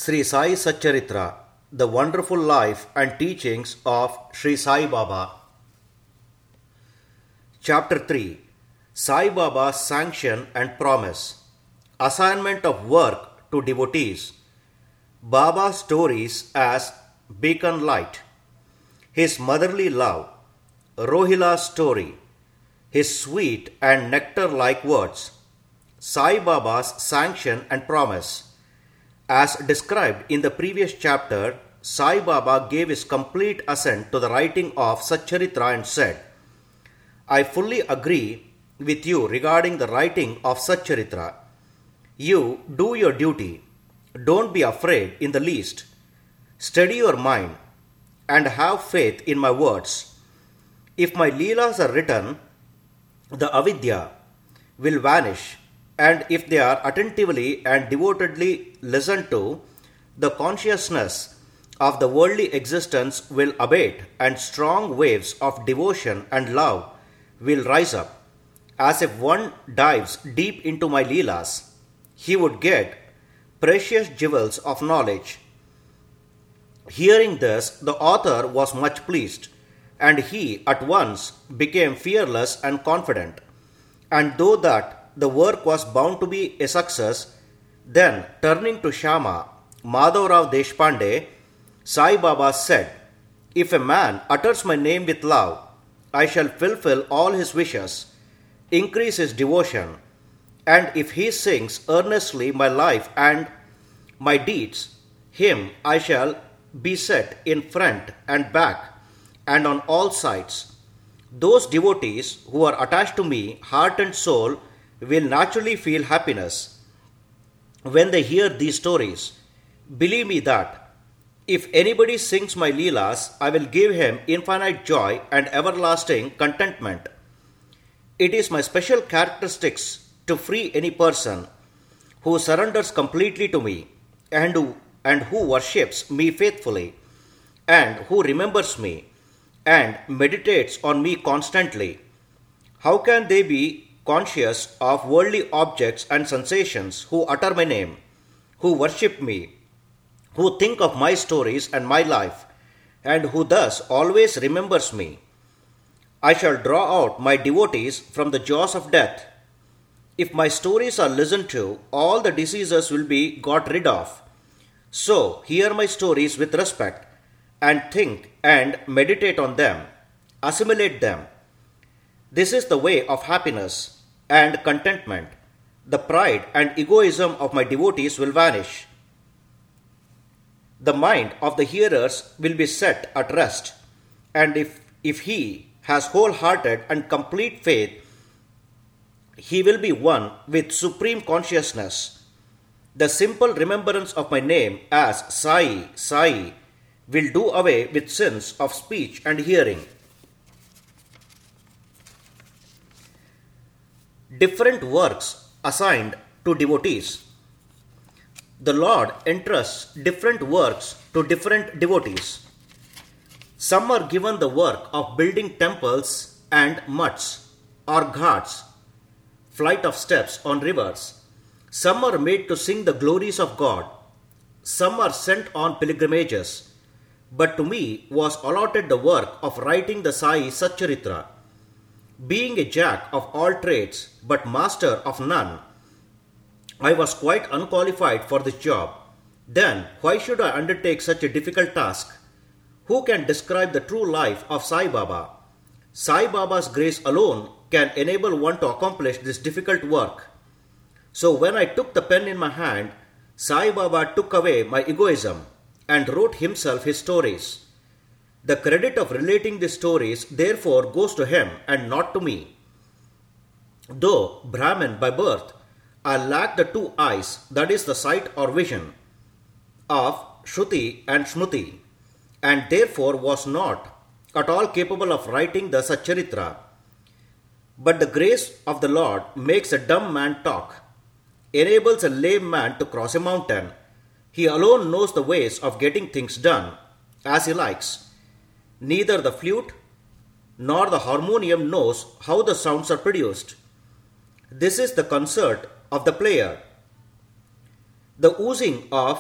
Sri Sai Satcharitra, the wonderful life and teachings of Sri Sai Baba. Chapter 3, Sai Baba's Sanction and Promise. Assignment of work to devotees. Baba's stories as beacon light. His motherly love. Rohila's story. His sweet and nectar-like words. Sai Baba's sanction and promise. As described in the previous chapter, Sai Baba gave his complete assent to the writing of Satcharitra and said, I fully agree with you regarding the writing of Satcharitra. You do your duty. Don't be afraid in the least. Steady your mind and have faith in my words. If my Leelas are written, the avidya will vanish, and if they are attentively and devotedly listened to, the consciousness of the worldly existence will abate and strong waves of devotion and love will rise up. As if one dives deep into my Leelas, he would get precious jewels of knowledge. Hearing this, the author was much pleased, and he at once became fearless and confident. And though that the work was bound to be a success, then turning to Shama, Madhavrao Deshpande, Sai Baba said, If a man utters my name with love, I shall fulfill all his wishes, increase his devotion, and if he sings earnestly my life and my deeds, him I shall be set in front and back and on all sides. Those devotees who are attached to me, heart and soul, will naturally feel happiness when they hear these stories. Believe me that if anybody sings my Leelas, I will give him infinite joy and everlasting contentment. It is my special characteristics to free any person who surrenders completely to me and who worships me faithfully and who remembers me and meditates on me constantly. How can they be conscious of worldly objects and sensations who utter my name, who worship me, who think of my stories and my life, and who thus always remembers me? I shall draw out my devotees from the jaws of death. If my stories are listened to, all the diseases will be got rid of. So hear my stories with respect and think and meditate on them, assimilate them. This is the way of happiness and contentment. The pride and egoism of my devotees will vanish. The mind of the hearers will be set at rest, and if he has wholehearted and complete faith, he will be one with supreme consciousness. The simple remembrance of my name as Sai, Sai will do away with sins of speech and hearing. Different works assigned to devotees. The Lord entrusts different works to different devotees. Some are given the work of building temples and mutts or ghats, flight of steps on rivers. Some are made to sing the glories of God. Some are sent on pilgrimages. But to me was allotted the work of writing the Sai Satcharitra. Being a jack of all trades but master of none, I was quite unqualified for this job. Then why should I undertake such a difficult task? Who can describe the true life of Sai Baba? Sai Baba's grace alone can enable one to accomplish this difficult work. So when I took the pen in my hand, Sai Baba took away my egoism and wrote himself his stories. The credit of relating these stories therefore goes to him and not to me. Though Brahmin by birth, I lack the two eyes, that is the sight or vision, of Shruti and Smruti, and therefore was not at all capable of writing the Satcharitra. But the grace of the Lord makes a dumb man talk, enables a lame man to cross a mountain. He alone knows the ways of getting things done as he likes. Neither the flute nor the harmonium knows how the sounds are produced. This is the concert of the player. The oozing of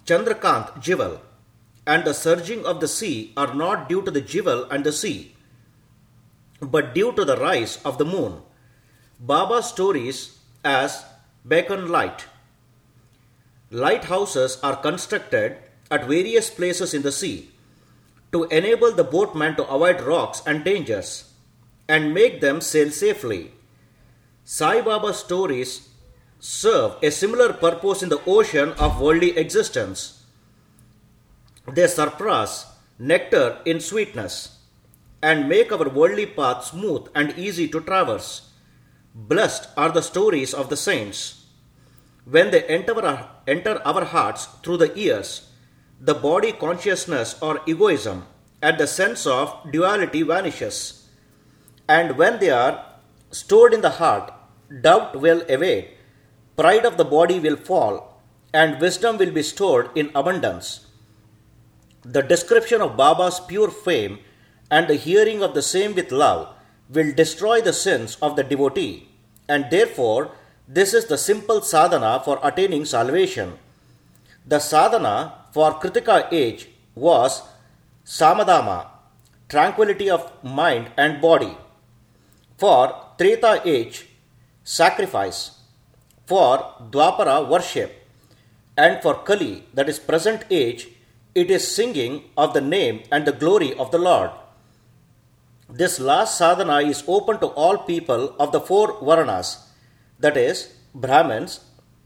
Chandrakant Jival, and the surging of the sea are not due to the Jival and the sea, but due to the rise of the moon. Baba's stories as Beacon Light. Lighthouses are constructed at various places in the sea to enable the boatman to avoid rocks and dangers and make them sail safely. Sai Baba's stories serve a similar purpose in the ocean of worldly existence. They surpass nectar in sweetness and make our worldly path smooth and easy to traverse. Blessed are the stories of the saints. When they enter our hearts through the ears, the body consciousness or egoism and the sense of duality vanishes. And when they are stored in the heart, doubt will evade, pride of the body will fall, and wisdom will be stored in abundance. The description of Baba's pure fame and the hearing of the same with love will destroy the sins of the devotee, and therefore this is the simple sadhana for attaining salvation. The sadhana for Kritika age was Samadama, tranquility of mind and body. For Treta age, sacrifice. For Dwapara, worship. And for Kali, that is present age, it is singing of the name and the glory of the Lord. This last sadhana is open to all people of the four Varanas, that is, Brahmins,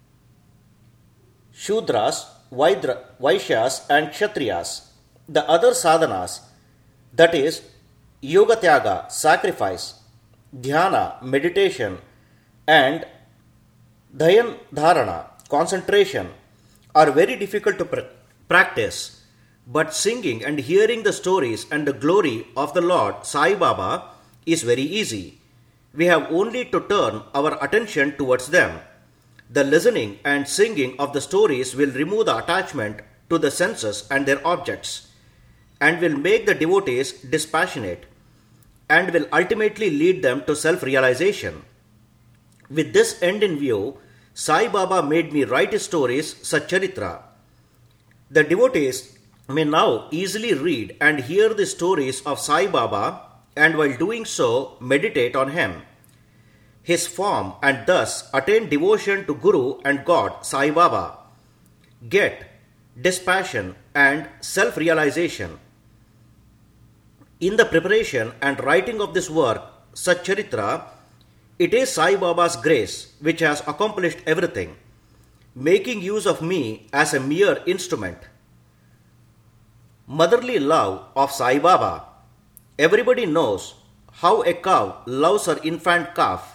Shudras, Vaishyas and Kshatriyas. The other sadhanas, that is, Yogatyaga, sacrifice, Dhyana, meditation, and Dhyan Dharana, concentration, are very difficult to practice. But singing and hearing the stories and the glory of the Lord Sai Baba is very easy. We have only to turn our attention towards them. The listening and singing of the stories will remove the attachment to the senses and their objects, and will make the devotees dispassionate, and will ultimately lead them to self-realization. With this end in view, Sai Baba made me write his stories, Satcharitra. The devotees may now easily read and hear the stories of Sai Baba, and while doing so, meditate on him, his form, and thus attain devotion to Guru and God Sai Baba, get dispassion and self-realization. In the preparation and writing of this work, Satcharitra, it is Sai Baba's grace which has accomplished everything, making use of me as a mere instrument. Motherly love of Sai Baba. Everybody knows how a cow loves her infant calf.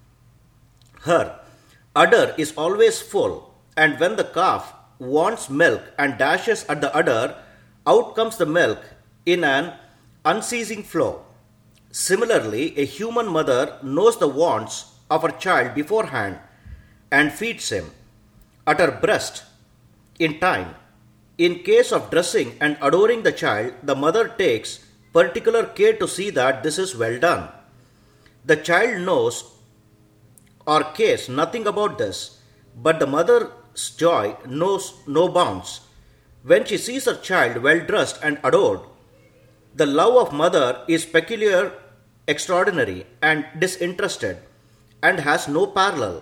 Her udder is always full, and when the calf wants milk and dashes at the udder, out comes the milk in an unceasing flow. Similarly, a human mother knows the wants of her child beforehand and feeds him at her breast in time. In case of dressing and adoring the child, the mother takes particular care to see that this is well done. The child knows or cares nothing about this, but the mother's joy knows no bounds when she sees her child well dressed and adored. The love of mother is peculiar, extraordinary, and disinterested, and has no parallel.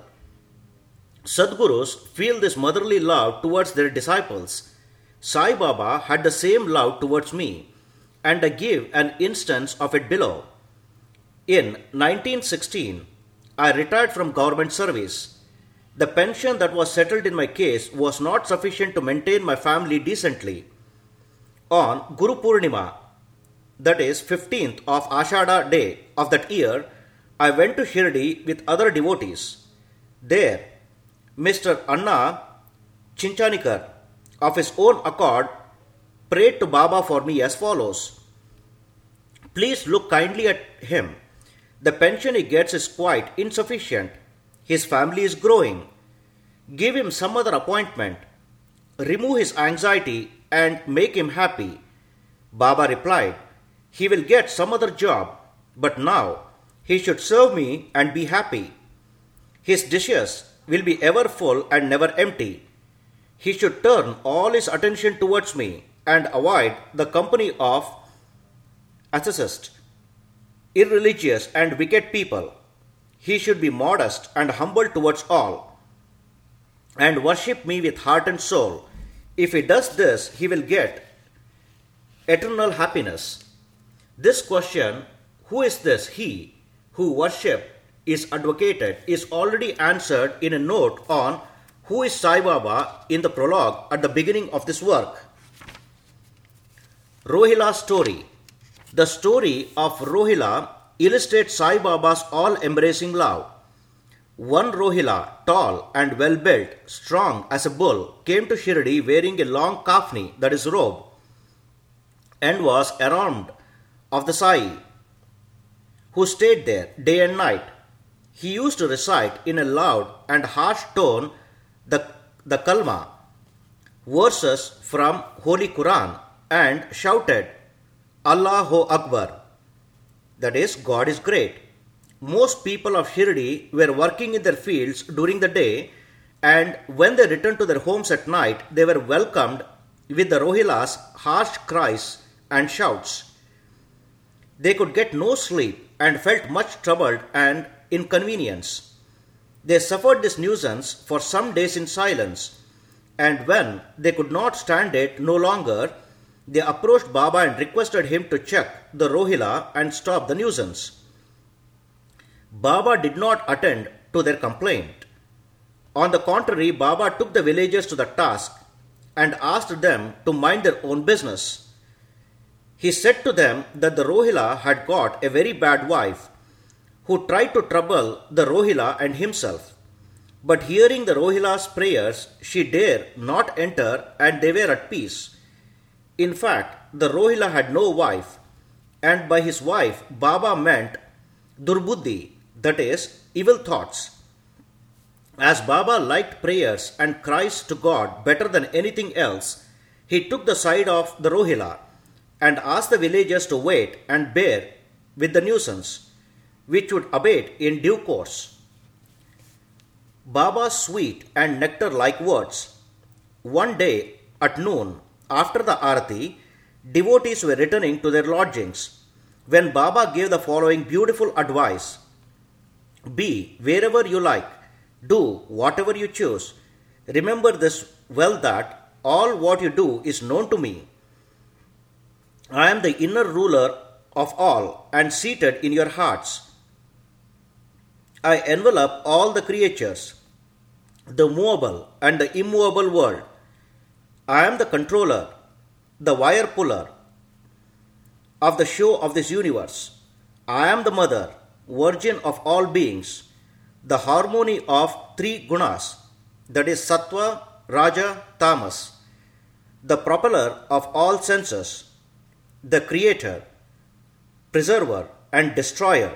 Sadgurus feel this motherly love towards their disciples. Sai Baba had the same love towards me, and I give an instance of it below. In 1916, I retired from government service. The pension that was settled in my case was not sufficient to maintain my family decently. On Guru Purnima, that is 15th of Ashada day of that year, I went to Shirdi with other devotees. There, Mr. Anna Chinchanikar, of his own accord, prayed to Baba for me as follows. Please look kindly at him. The pension he gets is quite insufficient. His family is growing. Give him some other appointment. Remove his anxiety and make him happy. Baba replied, he will get some other job, but now he should serve me and be happy. His dishes will be ever full and never empty. he should turn all his attention towards me and avoid the company of ascetics, irreligious and wicked people. He should be modest and humble towards all, and worship me with heart and soul. If he does this, he will get eternal happiness. This question, who is this he who worship is advocated, is already answered in a note on who is Sai Baba in the prologue at the beginning of this work. Rohila's story. The story of Rohila illustrates Sai Baba's all-embracing love. One Rohila, tall and well-built, strong as a bull, came to Shirdi wearing a long kafni, that is robe, and was armed of the Sai, who stayed there day and night. He used to recite in a loud and harsh tone the Kalma, verses from Holy Quran, and shouted, Allahu Akbar, that is, God is great. Most people of Shirdi were working in their fields during the day, and when they returned to their homes at night, they were welcomed with the Rohila's harsh cries and shouts. They could get no sleep and felt much troubled and inconvenience. They suffered this nuisance for some days in silence, and when they could not stand it no longer, they approached Baba and requested him to check the Rohila and stop the nuisance. Baba did not attend to their complaint. On the contrary, Baba took the villagers to the task and asked them to mind their own business. He said to them that the Rohila had got a very bad wife, who tried to trouble the Rohila and himself. But hearing the Rohila's prayers, she dared not enter, and they were at peace. In fact, the Rohila had no wife, and by his wife Baba meant Durbuddhi, that is, evil thoughts. As Baba liked prayers and cries to God better than anything else, he took the side of the Rohila and asked the villagers to wait and bear with the nuisance, which would abate in due course. Baba's sweet and nectar-like words. One day at noon, after the Arati, devotees were returning to their lodgings, when Baba gave the following beautiful advice. Be wherever you like, do whatever you choose. Remember this well, that all what you do is known to me. I am the inner ruler of all and seated in your hearts. I envelop all the creatures, the movable and the immovable world. I am the controller, the wire puller of the show of this universe. I am the mother, virgin of all beings, the harmony of three gunas, that is Sattva, Raja, Tamas, the propeller of all senses, the creator, preserver and destroyer,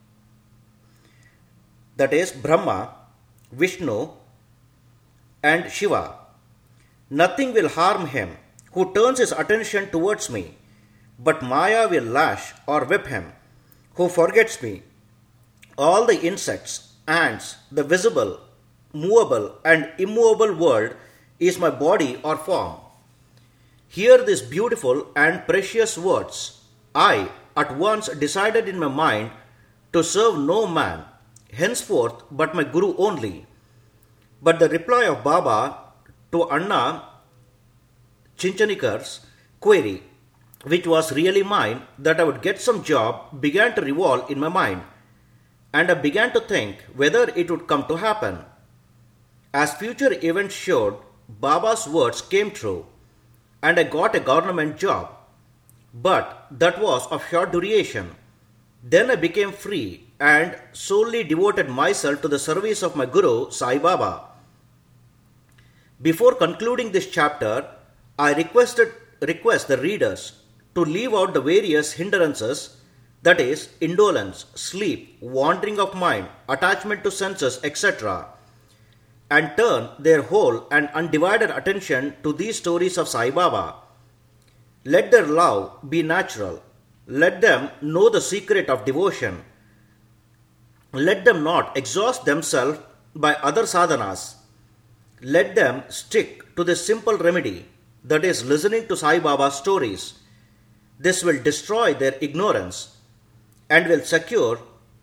that is Brahma, Vishnu and Shiva. Nothing will harm him who turns his attention towards me, but Maya will lash or whip him who forgets me. All the insects, ants, the visible, movable and immovable world is my body or form. Hear these beautiful and precious words. I at once decided in my mind to serve no man, henceforth but my Guru only. But the reply of Baba to Anna Chinchanikar's query, which was really mine, that I would get some job, began to revolve in my mind, and I began to think whether it would come to happen. As future events showed, Baba's words came true, and I got a government job. But that was of short duration. Then I became free and solely devoted myself to the service of my Guru, Sai Baba. Before concluding this chapter, I request the readers to leave out the various hindrances, that is, indolence, sleep, wandering of mind, attachment to senses, etc., and turn their whole and undivided attention to these stories of Sai Baba. Let their love be natural. Let them know the secret of devotion. Let them not exhaust themselves by other sadhanas. Let them stick to this simple remedy, that is, listening to Sai Baba's stories. This will destroy their ignorance and will secure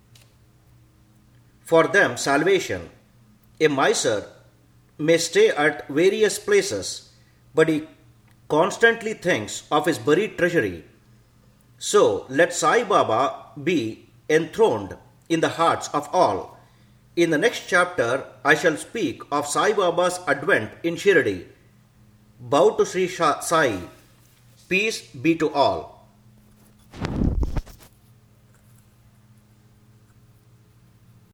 for them salvation. A miser may stay at various places, but he constantly thinks of his buried treasury. So let Sai Baba be enthroned in the hearts of all. In the next chapter, I shall speak of Sai Baba's advent in Shirdi. Bow to Sri Sai. Peace be to all.